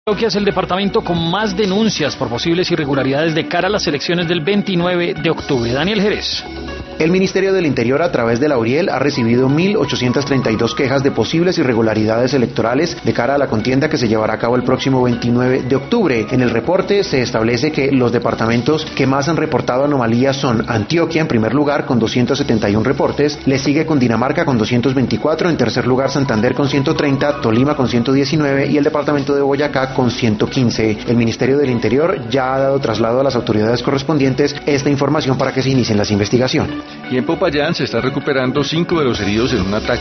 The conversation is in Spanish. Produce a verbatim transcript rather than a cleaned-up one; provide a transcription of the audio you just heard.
Antioquia es el departamento con más denuncias por posibles irregularidades de cara a las elecciones del veintinueve de octubre. Daniel Jerez. El Ministerio del Interior, a través de la URIEL, ha recibido mil ochocientas treinta y dos quejas de posibles irregularidades electorales de cara a la contienda que se llevará a cabo el próximo veintinueve de octubre. En el reporte se establece que los departamentos que más han reportado anomalías son Antioquia, en primer lugar, con doscientos setenta y uno reportes, le sigue Cundinamarca con doscientos veinticuatro, en tercer lugar Santander con ciento treinta, Tolima con ciento diecinueve y el departamento de Boyacá con ciento quince. El Ministerio del Interior ya ha dado traslado a las autoridades correspondientes esta información para que se inicien las investigaciones. Y en Popayán se está recuperando cinco de los heridos en un ataque